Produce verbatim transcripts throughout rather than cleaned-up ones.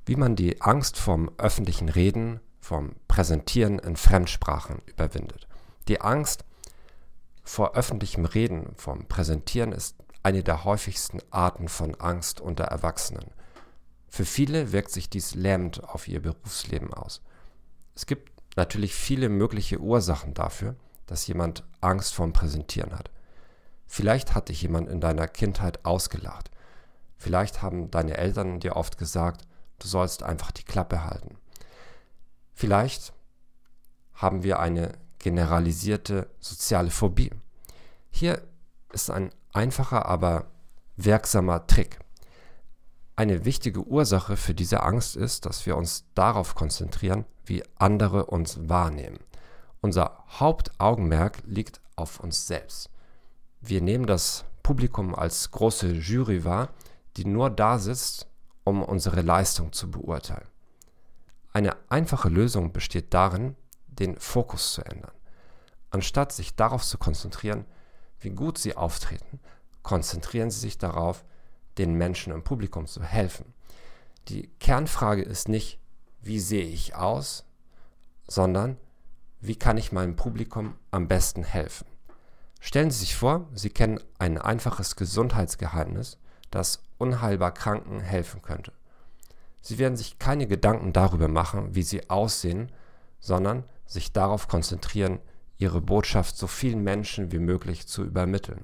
wie man die Angst vom öffentlichen Reden, vom Präsentieren in Fremdsprachen überwindet. Die Angst vor öffentlichem Reden, vom Präsentieren ist eine der häufigsten Arten von Angst unter Erwachsenen. Für viele wirkt sich dies lähmend auf ihr Berufsleben aus. Es gibt natürlich viele mögliche Ursachen dafür, dass jemand Angst vorm Präsentieren hat. Vielleicht hat dich jemand in deiner Kindheit ausgelacht. Vielleicht haben deine Eltern dir oft gesagt, du sollst einfach die Klappe halten. Vielleicht haben wir eine generalisierte soziale Phobie. Hier ist ein einfacher, aber wirksamer Trick. Eine wichtige Ursache für diese Angst ist, dass wir uns darauf konzentrieren, wie andere uns wahrnehmen. Unser Hauptaugenmerk liegt auf uns selbst. Wir nehmen das Publikum als große Jury wahr, die nur da sitzt, um unsere Leistung zu beurteilen. Eine einfache Lösung besteht darin, den Fokus zu ändern. Anstatt sich darauf zu konzentrieren, wie gut sie auftreten, konzentrieren sie sich darauf, den Menschen im Publikum zu helfen. Die Kernfrage ist nicht, wie sehe ich aus, sondern wie kann ich meinem Publikum am besten helfen. Stellen Sie sich vor, Sie kennen ein einfaches Gesundheitsgeheimnis, das unheilbar Kranken helfen könnte. Sie werden sich keine Gedanken darüber machen, wie Sie aussehen, sondern sich darauf konzentrieren, Ihre Botschaft so vielen Menschen wie möglich zu übermitteln.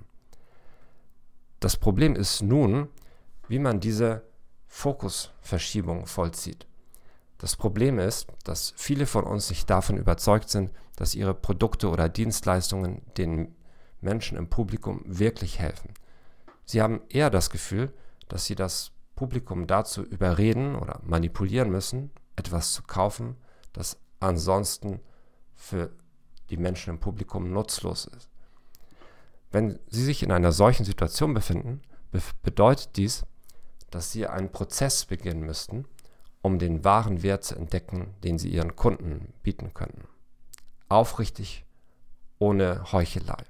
Das Problem ist nun, wie man diese Fokusverschiebung vollzieht. Das Problem ist, dass viele von uns nicht davon überzeugt sind, dass ihre Produkte oder Dienstleistungen den Menschen im Publikum wirklich helfen. Sie haben eher das Gefühl, dass sie das Publikum dazu überreden oder manipulieren müssen, etwas zu kaufen, das ansonsten für die Menschen im Publikum nutzlos ist. Wenn Sie sich in einer solchen Situation befinden, be- bedeutet dies, dass Sie einen Prozess beginnen müssten, um den wahren Wert zu entdecken, den Sie Ihren Kunden bieten könnten. Aufrichtig, ohne Heuchelei.